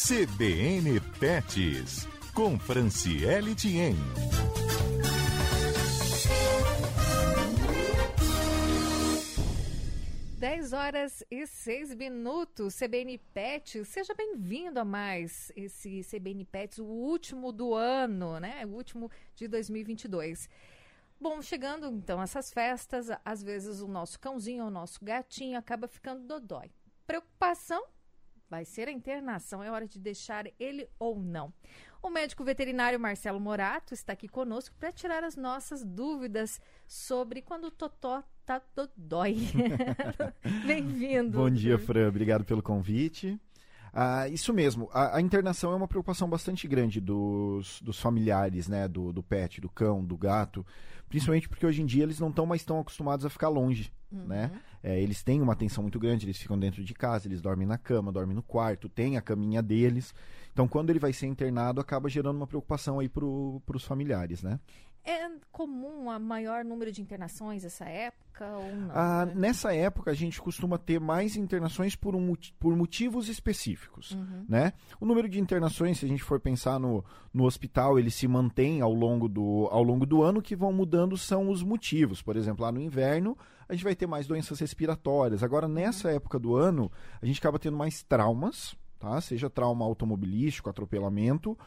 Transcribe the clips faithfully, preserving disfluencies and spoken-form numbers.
C B N Pets, com Franciele Thiem. dez horas e seis minutos, C B N Pets, seja bem-vindo a mais esse C B N Pets, o último do ano, né? O último de dois mil e vinte e dois. Bom, chegando então essas festas, às vezes o nosso cãozinho, o nosso gatinho acaba ficando dodói. Preocupação? Vai ser a internação, é hora de deixar ele ou não. O médico veterinário Marcelo Morato está aqui conosco para tirar as nossas dúvidas sobre quando o totó tá dodói. Bem-vindo. Bom dia, Fran. Obrigado pelo convite. Ah, isso mesmo, a, a internação é uma preocupação bastante grande dos, dos familiares, né, do, do pet, do cão, do gato, principalmente porque hoje em dia eles não estão mais tão acostumados a ficar longe, uhum. né? É, eles têm uma atenção muito grande, eles ficam dentro de casa, eles dormem na cama, dormem no quarto, tem a caminha deles. Então, quando ele vai ser internado, acaba gerando uma preocupação aí para os familiares, né? É comum a maior número de internações nessa época ou não? Ah, né? Nessa época, a gente costuma ter mais internações por, um, por motivos específicos, uhum. né? O número de internações, se a gente for pensar no, no hospital, ele se mantém ao longo, do, ao longo do ano, que vão mudando são os motivos. Por exemplo, lá no inverno, a gente vai ter mais doenças respiratórias. Agora, nessa uhum. época do ano, a gente acaba tendo mais traumas, tá? Seja trauma automobilístico, atropelamento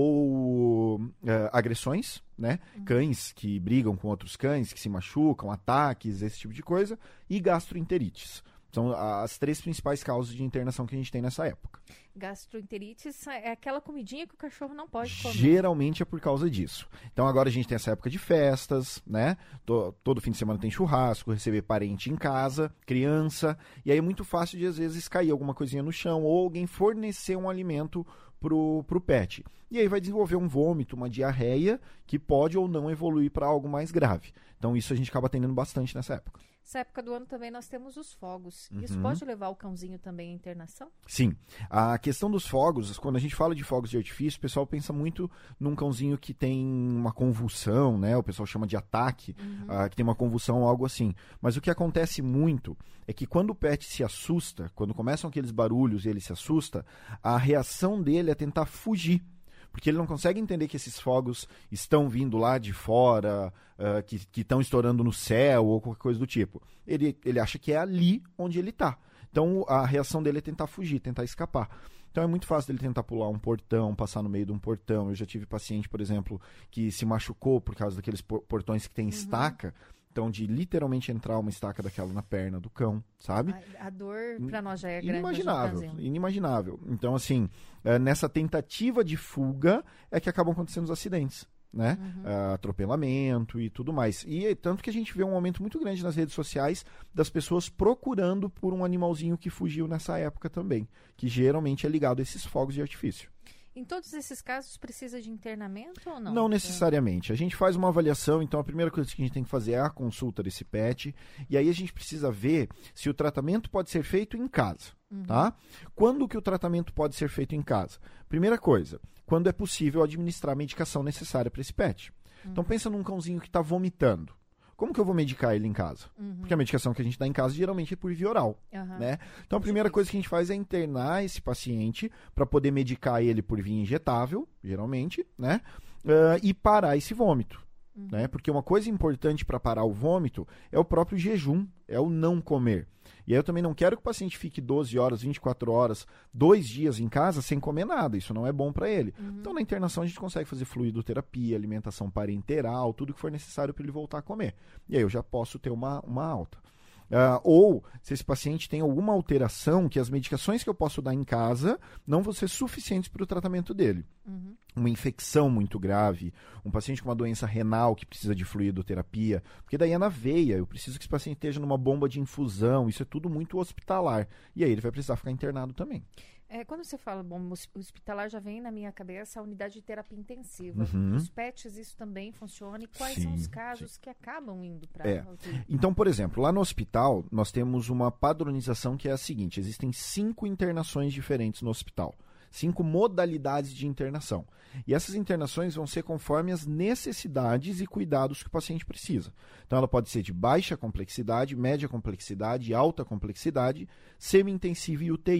ou é, agressões, né? Uhum. Cães que brigam com outros cães, que se machucam, ataques, esse tipo de coisa, e gastroenterites. São as três principais causas de internação que a gente tem nessa época. Gastroenterites é aquela comidinha que o cachorro não pode comer. Geralmente é por causa disso. Então agora a gente tem essa época de festas, né? Todo, todo fim de semana tem churrasco, receber parente em casa, criança. E aí é muito fácil de às vezes cair alguma coisinha no chão ou alguém fornecer um alimento pro, pro pet. E aí vai desenvolver um vômito, uma diarreia, que pode ou não evoluir para algo mais grave. Então isso a gente acaba atendendo bastante nessa época. Nessa época do ano também nós temos os fogos. Uhum. Isso pode levar o cãozinho também à internação? Sim. A questão dos fogos, quando a gente fala de fogos de artifício, o pessoal pensa muito num cãozinho que tem uma convulsão, né? O pessoal chama de ataque, uhum. uh, que tem uma convulsão ou algo assim. Mas o que acontece muito é que quando o pet se assusta, quando começam aqueles barulhos e ele se assusta, a reação dele é tentar fugir. Porque ele não consegue entender que esses fogos estão vindo lá de fora, uh, que estão estourando no céu ou qualquer coisa do tipo. Ele, ele acha que é ali onde ele está. Então a reação dele é tentar fugir, tentar escapar. Então é muito fácil ele tentar pular um portão, passar no meio de um portão. Eu já tive paciente, por exemplo, que se machucou por causa daqueles portões que tem uhum. estaca. Então, de literalmente entrar uma estaca daquela na perna do cão, sabe? A, a dor pra nós já é grande. Inimaginável, inimaginável. Então, assim, é, nessa tentativa de fuga é que acabam acontecendo os acidentes, né? Uhum. É, atropelamento e tudo mais. E é tanto que a gente vê um aumento muito grande nas redes sociais das pessoas procurando por um animalzinho que fugiu nessa época também, que geralmente é ligado a esses fogos de artifício. Em todos esses casos, precisa de internamento ou não? Não necessariamente. A gente faz uma avaliação, então a primeira coisa que a gente tem que fazer é a consulta desse pet, e aí a gente precisa ver se o tratamento pode ser feito em casa, uhum. tá? Quando que o tratamento pode ser feito em casa? Primeira coisa, quando é possível administrar a medicação necessária para esse pet. Uhum. Então pensa num cãozinho que está vomitando. Como que eu vou medicar ele em casa? Uhum. Porque a medicação que a gente dá em casa geralmente é por via oral, uhum. né? Então a primeira coisa que a gente faz é internar esse paciente para poder medicar ele por via injetável, geralmente, né? Uh, e parar esse vômito, uhum. né? Porque uma coisa importante para parar o vômito é o próprio jejum, é o não comer. E aí eu também não quero que o paciente fique doze horas, vinte e quatro horas, dois dias em casa sem comer nada. Isso não é bom para ele. Uhum. Então, na internação, a gente consegue fazer fluidoterapia, alimentação parenteral, tudo que for necessário para ele voltar a comer. E aí eu já posso ter uma, uma alta. Uh, ou, se esse paciente tem alguma alteração, que as medicações que eu posso dar em casa não vão ser suficientes para o tratamento dele. Uhum. Uma infecção muito grave, um paciente com uma doença renal que precisa de fluidoterapia, porque daí é na veia, eu preciso que esse paciente esteja numa bomba de infusão, isso é tudo muito hospitalar. E aí ele vai precisar ficar internado também. É, quando você fala bom hospitalar, já vem na minha cabeça a unidade de terapia intensiva. Uhum. Os pets, isso também funciona? E quais sim, são os casos sim. que acabam indo para... É. Então, por exemplo, lá no hospital, nós temos uma padronização que é a seguinte: existem cinco internações diferentes no hospital. Cinco modalidades de internação. E essas internações vão ser conforme as necessidades e cuidados que o paciente precisa. Então, ela pode ser de baixa complexidade, média complexidade, alta complexidade, semi-intensiva e U T I.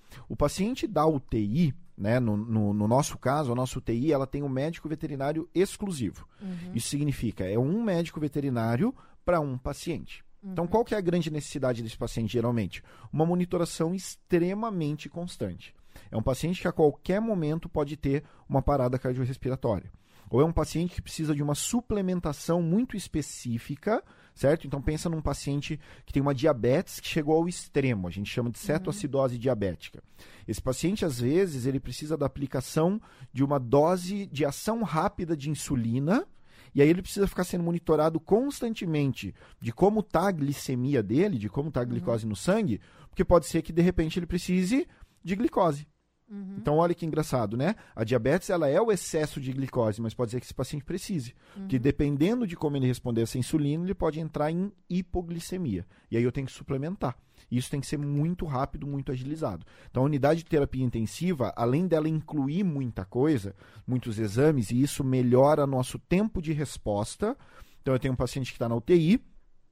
O paciente da U T I, né, no, no, no nosso caso, a nossa U T I, ela tem um médico veterinário exclusivo. Uhum. Isso significa, é um médico veterinário para um paciente. Uhum. Então, qual que é a grande necessidade desse paciente, geralmente? Uma monitoração extremamente constante. É um paciente que a qualquer momento pode ter uma parada cardiorrespiratória. Ou é um paciente que precisa de uma suplementação muito específica, certo? Então pensa num paciente que tem uma diabetes que chegou ao extremo, a gente chama de cetoacidose uhum. diabética. Esse paciente, às vezes, ele precisa da aplicação de uma dose de ação rápida de insulina, e aí ele precisa ficar sendo monitorado constantemente de como está a glicemia dele, de como está a glicose uhum. no sangue, porque pode ser que, de repente, ele precise de glicose. Uhum. Então, olha que engraçado, né? A diabetes, ela é o excesso de glicose, mas pode ser que esse paciente precise. Uhum. Que dependendo de como ele responder essa insulina, ele pode entrar em hipoglicemia. E aí eu tenho que suplementar. Isso tem que ser muito rápido, muito agilizado. Então, a unidade de terapia intensiva, além dela incluir muita coisa, muitos exames, e isso melhora nosso tempo de resposta. Então, eu tenho um paciente que está na U T I,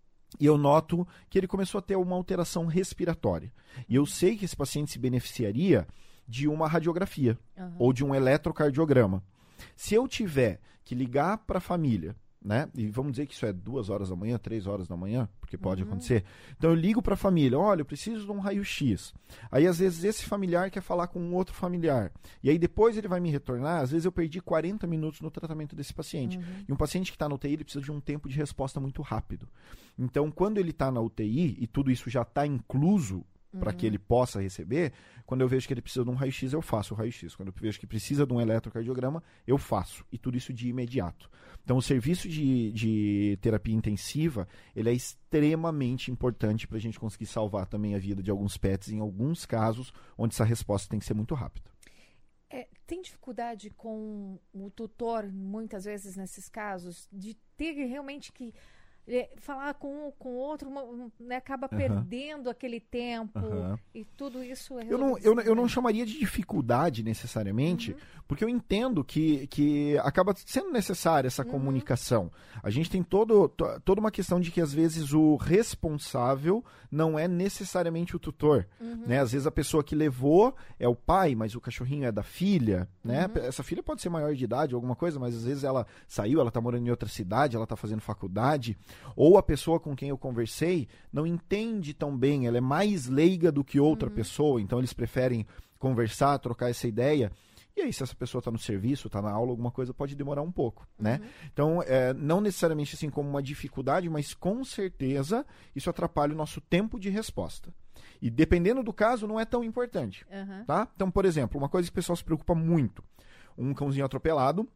e eu noto que ele começou a ter uma alteração respiratória. E eu sei que esse paciente se beneficiaria de uma radiografia uhum. ou de um eletrocardiograma. Se eu tiver que ligar para a família, né? E vamos dizer que isso é duas horas da manhã, três horas da manhã, porque pode uhum. acontecer. Então eu ligo para a família, olha, eu preciso de um raio-x. Aí às vezes esse familiar quer falar com um outro familiar. E aí depois ele vai me retornar, às vezes eu perdi quarenta minutos no tratamento desse paciente. Uhum. E um paciente que está na U T I, ele precisa de um tempo de resposta muito rápido. Então quando ele está na U T I, e tudo isso já está incluso, para uhum. que ele possa receber, quando eu vejo que ele precisa de um raio-x, eu faço o raio-x. Quando eu vejo que precisa de um eletrocardiograma, eu faço. E tudo isso de imediato. Então, o serviço de, de terapia intensiva, ele é extremamente importante para a gente conseguir salvar também a vida de alguns pets, em alguns casos, onde essa resposta tem que ser muito rápida. É, tem dificuldade com o tutor, muitas vezes, nesses casos, de ter realmente que falar com um, com outro, uma, né, acaba uhum. perdendo aquele tempo uhum. e tudo isso é eu não, eu, eu não chamaria de dificuldade necessariamente, uhum. porque eu entendo que, que acaba sendo necessária essa uhum. comunicação. A gente tem todo, to, toda uma questão de que às vezes o responsável não é necessariamente o tutor. Uhum. Né? Às vezes a pessoa que levou é o pai, mas o cachorrinho é da filha. Né? Uhum. Essa filha pode ser maior de idade ou alguma coisa, mas às vezes ela saiu, ela está morando em outra cidade, ela está fazendo faculdade. Ou a pessoa com quem eu conversei não entende tão bem, ela é mais leiga do que outra uhum. pessoa, então eles preferem conversar, trocar essa ideia. E aí, se essa pessoa está no serviço, está na aula, alguma coisa pode demorar um pouco, uhum. né? Então, é, não necessariamente assim como uma dificuldade, mas com certeza isso atrapalha o nosso tempo de resposta. E dependendo do caso, não é tão importante, uhum. tá? Então, por exemplo, uma coisa que o pessoal se preocupa muito, um cãozinho atropelado,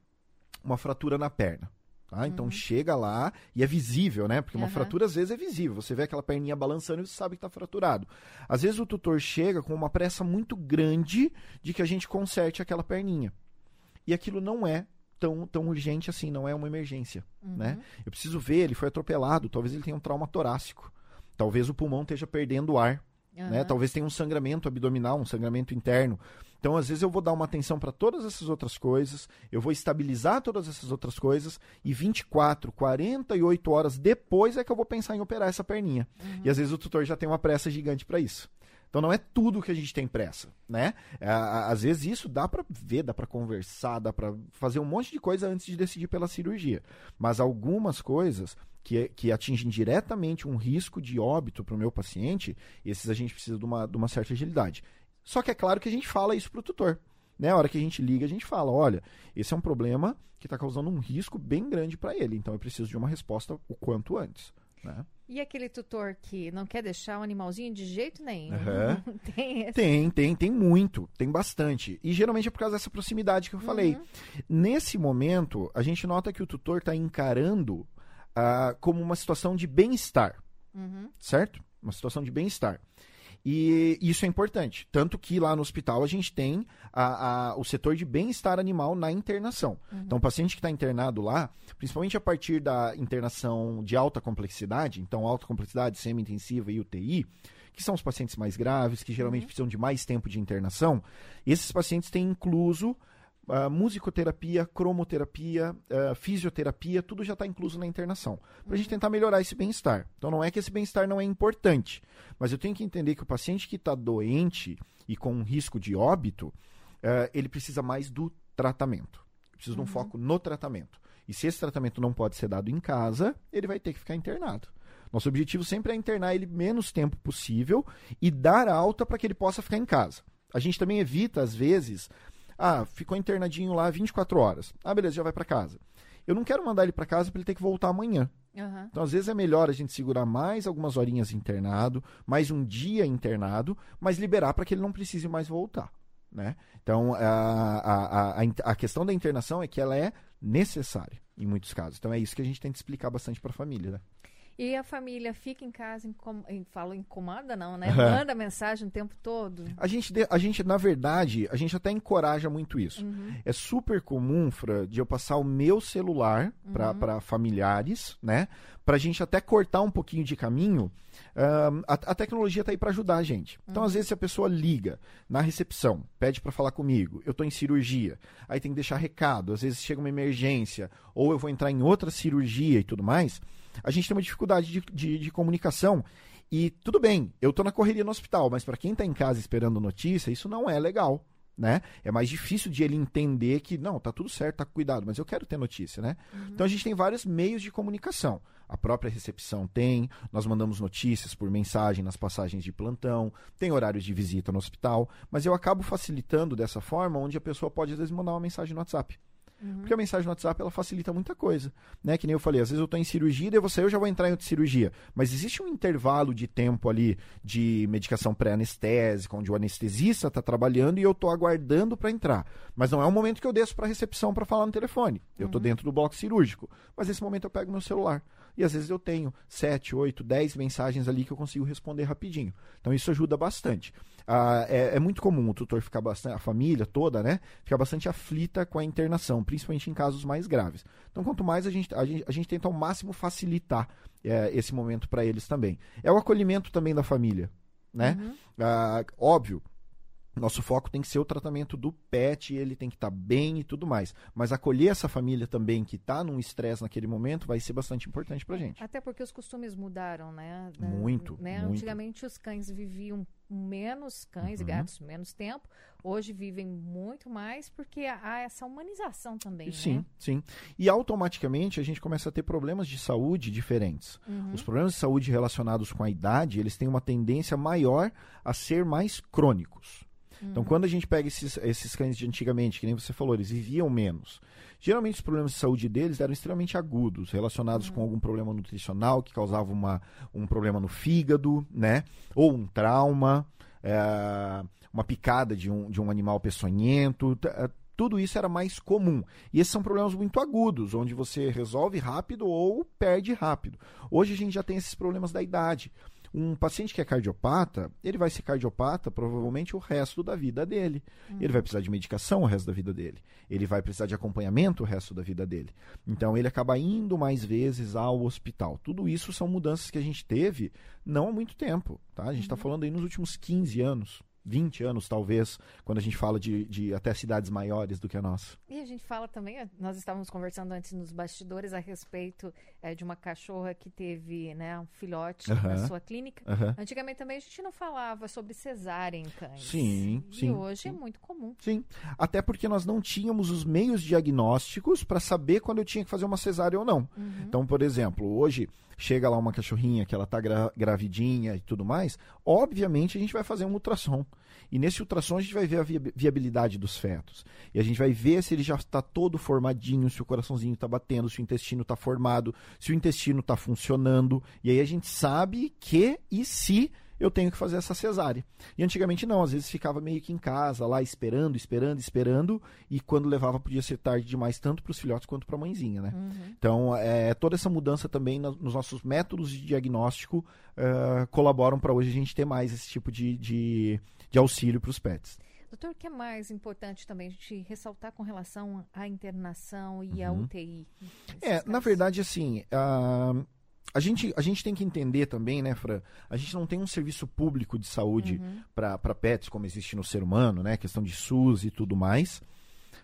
uma fratura na perna. Tá? Então uhum. chega lá e é visível, né? Porque uma uhum. fratura às vezes é visível. Você vê aquela perninha balançando e você sabe que está fraturado. Às vezes o tutor chega com uma pressa muito grande de que a gente conserte aquela perninha. E aquilo não é tão, tão urgente assim, não é uma emergência. Uhum. Né? Eu preciso ver, ele foi atropelado, talvez ele tenha um trauma torácico. Talvez o pulmão esteja perdendo ar. Uhum. Né? Talvez tenha um sangramento abdominal, um sangramento interno. Então, às vezes, eu vou dar uma atenção para todas essas outras coisas, eu vou estabilizar todas essas outras coisas, e vinte e quatro, quarenta e oito horas depois é que eu vou pensar em operar essa perninha. Uhum. E às vezes o tutor já tem uma pressa gigante para isso. Então, não é tudo que a gente tem pressa, né? Às vezes, isso dá para ver, dá para conversar, dá para fazer um monte de coisa antes de decidir pela cirurgia. Mas algumas coisas que, que atingem diretamente um risco de óbito para o meu paciente, esses a gente precisa de uma, de uma certa agilidade. Só que é claro que a gente fala isso para o tutor. Né? A hora que a gente liga, a gente fala, olha, esse é um problema que está causando um risco bem grande para ele. Então, eu preciso de uma resposta o quanto antes. Né? E aquele tutor que não quer deixar o animalzinho de jeito nenhum? Uhum. tem, esse... tem, tem, tem muito, tem bastante. E geralmente é por causa dessa proximidade que eu falei. Uhum. Nesse momento, a gente nota que o tutor está encarando uh, como uma situação de bem-estar. Uhum. Certo? Uma situação de bem-estar. E isso é importante, tanto que lá no hospital a gente tem a, a, o setor de bem-estar animal na internação. Uhum. Então, o paciente que está internado lá, principalmente a partir da internação de alta complexidade, então alta complexidade, semi-intensiva e U T I, que são os pacientes mais graves, que geralmente uhum. precisam de mais tempo de internação, esses pacientes têm incluso Uh, musicoterapia, cromoterapia, uh, fisioterapia, tudo já está incluso na internação. Para a gente tentar melhorar esse bem-estar. Então não é que esse bem-estar não é importante, mas eu tenho que entender que o paciente que está doente e com um risco de óbito, uh, ele precisa mais do tratamento. Precisa uhum. de um foco no tratamento. E se esse tratamento não pode ser dado em casa, ele vai ter que ficar internado. Nosso objetivo sempre é internar ele menos tempo possível e dar alta para que ele possa ficar em casa. A gente também evita, às vezes... Ah, ficou internadinho lá vinte e quatro horas. Ah, beleza, já vai para casa. Eu não quero mandar ele para casa para ele ter que voltar amanhã. Uhum. Então, às vezes, é melhor a gente segurar mais algumas horinhas internado, mais um dia internado, mas liberar para que ele não precise mais voltar. Né? Então, a, a, a, a questão da internação é que ela é necessária em muitos casos. Então, é isso que a gente tem que explicar bastante para a família. Né? E a família fica em casa, incom... falo incomoda não, né? Manda mensagem o tempo todo. A gente, a gente, na verdade, a gente até encoraja muito isso. Uhum. É super comum, Fra, de eu passar o meu celular uhum. para familiares, né? Pra gente até cortar um pouquinho de caminho. Um, a, a tecnologia tá aí para ajudar a gente. Então, uhum. às vezes, se a pessoa liga na recepção, pede para falar comigo, eu tô em cirurgia, aí tem que deixar recado, às vezes chega uma emergência, ou eu vou entrar em outra cirurgia e tudo mais... A gente tem uma dificuldade de, de, de comunicação e tudo bem, eu estou na correria no hospital, mas para quem está em casa esperando notícia, isso não é legal, né? É mais difícil de ele entender que, não, tá tudo certo, tá com cuidado, mas eu quero ter notícia, né? Uhum. Então a gente tem vários meios de comunicação. A própria recepção tem, nós mandamos notícias por mensagem nas passagens de plantão, tem horários de visita no hospital, mas eu acabo facilitando dessa forma, onde a pessoa pode às vezes mandar uma mensagem no WhatsApp. Uhum. Porque a mensagem no WhatsApp, ela facilita muita coisa, né? Que nem eu falei, às vezes eu estou em cirurgia, daí eu vou sair, eu já vou entrar em outra cirurgia. Mas existe um intervalo de tempo ali de medicação pré-anestésica, onde o anestesista está trabalhando e eu estou aguardando para entrar. Mas não é um momento que eu desço para a recepção para falar no telefone. Eu estou uhum. dentro do bloco cirúrgico. Mas nesse momento eu pego meu celular. E às vezes eu tenho sete, oito, dez mensagens ali que eu consigo responder rapidinho. Então isso ajuda bastante. Ah, é, é muito comum o tutor ficar bastante, a família toda, né, ficar bastante aflita com a internação, principalmente em casos mais graves. Então quanto mais a gente, a gente, a gente tenta ao máximo facilitar é, esse momento para eles também. É o acolhimento também da família, né? Uhum. Ah, óbvio. Nosso foco tem que ser o tratamento do pet, ele tem que estar tá bem e tudo mais. Mas acolher essa família também que está num estresse naquele momento vai ser bastante importante pra gente. Até porque os costumes mudaram, né? Muito, né? muito. Antigamente os cães viviam menos, cães uhum. e gatos menos tempo. Hoje vivem muito mais porque há essa humanização também, sim, né? Sim, E automaticamente a gente começa a ter problemas de saúde diferentes. Uhum. Os problemas de saúde relacionados com a idade, eles têm uma tendência maior a ser mais crônicos. Então, quando a gente pega esses, esses cães de antigamente, que nem você falou, eles viviam menos. Geralmente, os problemas de saúde deles eram extremamente agudos, relacionados uhum. com algum problema nutricional que causava uma, um problema no fígado, né? Ou um trauma, é, uma picada de um, de um animal peçonhento. Tudo isso era mais comum. E esses são problemas muito agudos, onde você resolve rápido ou perde rápido. Hoje, a gente já tem esses problemas da idade. Um paciente que é cardiopata, ele vai ser cardiopata provavelmente o resto da vida dele. Uhum. Ele vai precisar de medicação o resto da vida dele. Ele vai precisar de acompanhamento o resto da vida dele. Então, ele acaba indo mais vezes ao hospital. Tudo isso são mudanças que a gente teve não há muito tempo. Tá? A gente está uhum. falando aí nos últimos quinze anos. vinte anos, talvez, quando a gente fala de, de até cidades maiores do que a nossa. E a gente fala também, nós estávamos conversando antes nos bastidores a respeito é, de uma cachorra que teve, né, um filhote uh-huh. na sua clínica. Uh-huh. Antigamente também a gente não falava sobre cesárea em cães. Sim, e sim. E hoje sim. é muito comum. Sim, até porque nós não tínhamos os meios diagnósticos para saber quando eu tinha que fazer uma cesárea ou não. Uhum. Então, por exemplo, hoje chega lá uma cachorrinha que ela está gra- gravidinha e tudo mais, obviamente a gente vai fazer um ultrassom. E nesse ultrassom a gente vai ver a vi- viabilidade dos fetos. E a gente vai ver se ele já está todo formadinho, se o coraçãozinho está batendo, se o intestino está formado, se o intestino está funcionando. E aí a gente sabe que e se eu tenho que fazer essa cesárea. E antigamente não, às vezes ficava meio que em casa, lá esperando, esperando, esperando, e quando levava podia ser tarde demais, tanto para os filhotes quanto para a mãezinha, né? Uhum. Então, é, toda essa mudança também no, nos nossos métodos de diagnóstico uh, colaboram para hoje a gente ter mais esse tipo de, de, de auxílio para os pets. Doutor, o que é mais importante também a gente ressaltar com relação à internação e uhum. à U T I? É, casos? Na verdade, assim... Uh, A gente, a gente tem que entender também, né, Fran? A gente não tem um serviço público de saúde uhum. para pets, como existe no ser humano, né? Questão de SUS e tudo mais.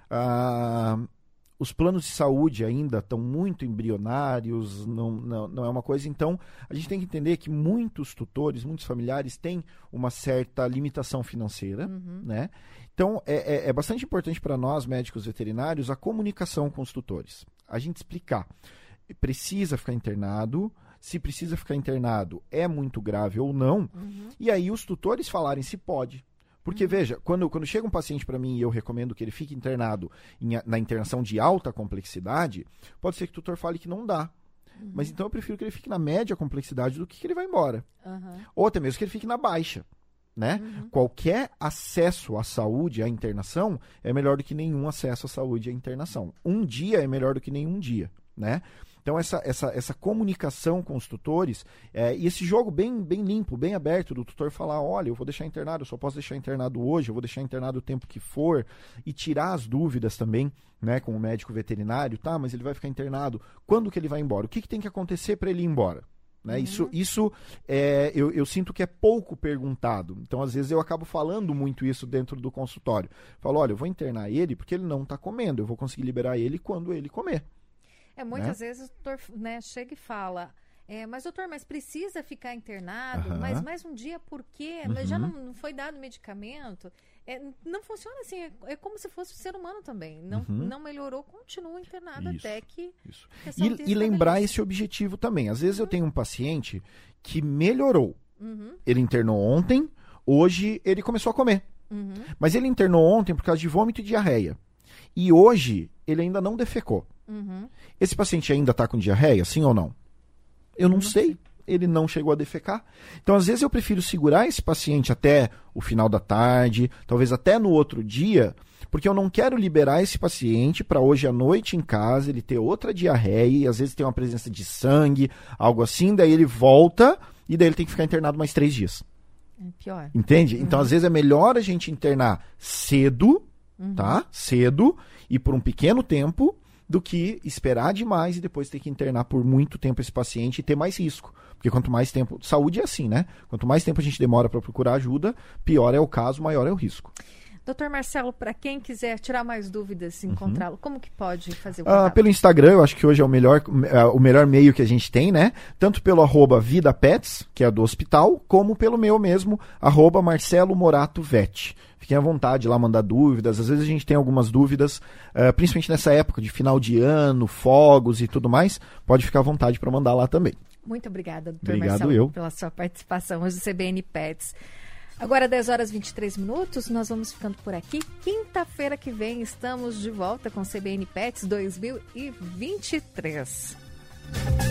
Ah, os planos de saúde ainda estão muito embrionários, não, não, não é uma coisa. Então, a gente tem que entender que muitos tutores, muitos familiares têm uma certa limitação financeira, uhum. né? Então, é, é, é bastante importante para nós, médicos veterinários, a comunicação com os tutores. A gente explicar. Precisa ficar internado, se precisa ficar internado, é muito grave ou não. Uhum. E aí os tutores falarem se pode. Porque, uhum. veja, quando, quando chega um paciente para mim e eu recomendo que ele fique internado em, na internação de alta complexidade, pode ser que o tutor fale que não dá. Uhum. Mas então eu prefiro que ele fique na média complexidade do que que ele vá embora. Uhum. Ou até mesmo que ele fique na baixa. Né? Uhum. Qualquer acesso à saúde, à internação, é melhor do que nenhum acesso à saúde à internação. Um dia é melhor do que nenhum dia. Né? Então, essa, essa, essa comunicação com os tutores, é, e esse jogo bem, bem limpo, bem aberto, do tutor falar, olha, eu vou deixar internado, eu só posso deixar internado hoje, eu vou deixar internado o tempo que for, e tirar as dúvidas também, né, com o médico veterinário, tá, mas ele vai ficar internado, quando que ele vai embora? O que, que tem que acontecer para ele ir embora? Né? Uhum. Isso, isso é, eu, eu sinto que é pouco perguntado. Então, às vezes, eu acabo falando muito isso dentro do consultório. Falo, olha, eu vou internar ele porque ele não está comendo, eu vou conseguir liberar ele quando ele comer. É, muitas né? vezes o doutor, né, chega e fala, é, mas doutor, mas precisa ficar internado, uhum. mas mais um dia por quê? Uhum. Mas já não, não foi dado medicamento? É, não funciona assim, é, é como se fosse um ser humano também. Não, uhum. não melhorou, continua internado isso, até que... Isso. E, e lembrar esse objetivo também. Às vezes uhum. eu tenho um paciente que melhorou. Uhum. Ele internou ontem, hoje ele começou a comer. Uhum. Mas ele internou ontem por causa de vômito e diarreia. E hoje ele ainda não defecou. Uhum. Esse paciente ainda está com diarreia, sim ou não? Eu não, não sei. sei. Ele não chegou a defecar. Então, às vezes, eu prefiro segurar esse paciente até o final da tarde, talvez até no outro dia, porque eu não quero liberar esse paciente para hoje à noite em casa, ele ter outra diarreia, e às vezes tem uma presença de sangue, algo assim, daí ele volta e daí ele tem que ficar internado mais três dias. É pior. Entende? Uhum. Então, às vezes, é melhor a gente internar cedo, uhum. tá? Cedo, e por um pequeno tempo, do que esperar demais e depois ter que internar por muito tempo esse paciente e ter mais risco. Porque quanto mais tempo... Saúde é assim, né? Quanto mais tempo a gente demora para procurar ajuda, pior é o caso, maior é o risco. doutor Marcelo, para quem quiser tirar mais dúvidas, encontrá-lo, uhum. como que pode fazer o contato? Ah, pelo Instagram, eu acho que hoje é o melhor, o melhor meio que a gente tem, né? Tanto pelo arroba VidaPets, que é do hospital, como pelo meu mesmo, arroba Marcelo Morato Vet. Fiquem à vontade lá, mandar dúvidas. Às vezes a gente tem algumas dúvidas, uh, principalmente nessa época de final de ano, fogos e tudo mais. Pode ficar à vontade para mandar lá também. Muito obrigada, doutor Obrigado Marcelo, eu. pela sua participação hoje do C B N Pets. Agora, dez horas e vinte e três minutos, nós vamos ficando por aqui. Quinta-feira que vem estamos de volta com o C B N Pets dois mil e vinte e três.